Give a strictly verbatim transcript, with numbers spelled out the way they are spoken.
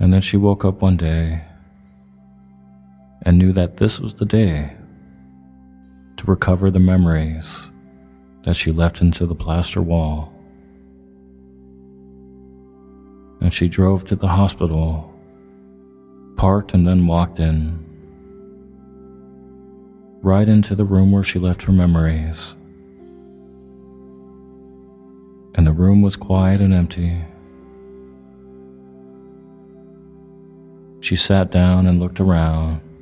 And then she woke up one day and knew that this was the day to recover the memories that she left into the plaster wall. And she drove to the hospital, parked, and then walked in, right into the room where she left her memories. And the room was quiet and empty. She sat down and looked around,